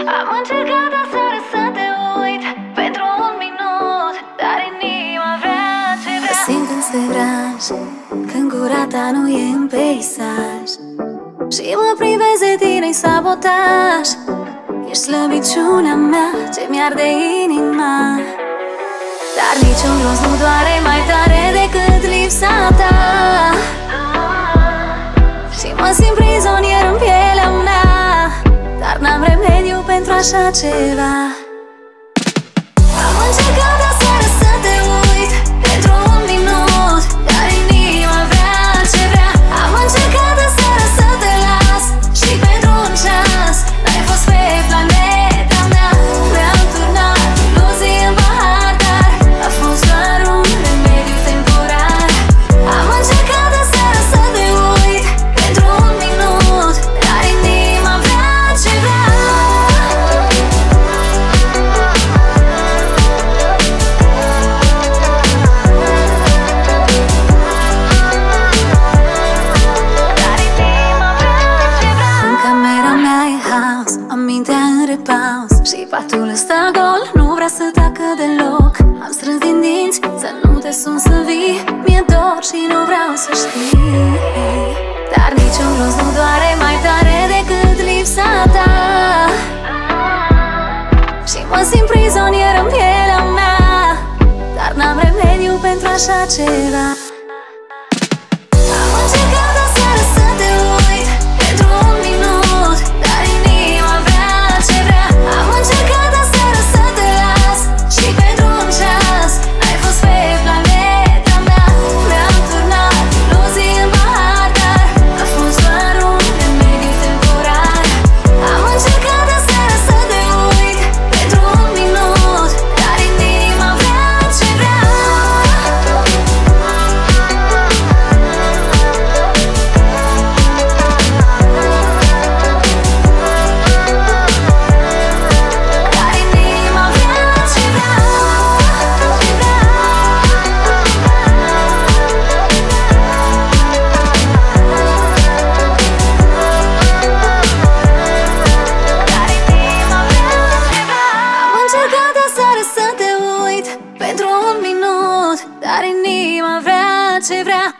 Am încercat aseară să te uit pentru un minut, dar inima vrea ce vrea. Simt când se raj, când gura ta nu e în peisaj și mă privesc de tine-i sabotaj. Ești slăbiciunea mea ce mi-arde inima, dar niciun rost nu doare mai tare decât lipsa ta. Și mă simt prizonier în pielea mea, dar n-am remediu pentru așa ceva. Am încercat aseară să te uit pentru un minut, dar inima vrea ce vrea. Am încercat aseară să te las și pentru un ceas n-ai fost pe planeta mea. Mi-am turnat iluzii în pahar, dar a fost doar un remediu temporar. Am încercat aseară să te uit pentru un minut, dar inima vrea ce vrea. În camera mea e haos, am mintea în repaus și patul ăsta gol nu vrea să tacă deloc. Am strâns din dinți să nu te sun să vii, mi-e dor și nu vreau să știi, dar niciun rost nu doare mai tare decât lipsa ta. Și mă simt prizonier în pielea mea, dar n-am remediu pentru așa ceva. Am încercat aseară să te uit pentru un minut, dar inima vrea ce vrea. Am încercat aseară să te las și pentru un ceas n-ai fost pe planeta mea. Mi-am turnat iluzii în pahar, dar a fost doar un remediu temporar. Am încercat aseară să te uit pentru un minut, dar inima vrea ce vrea. Dar inima vrea ce vrea, ce vrea. Dar inima vrea ce vrea. Am încercat aseară să te uit pentru un minut, dar inima vrea ce vrea.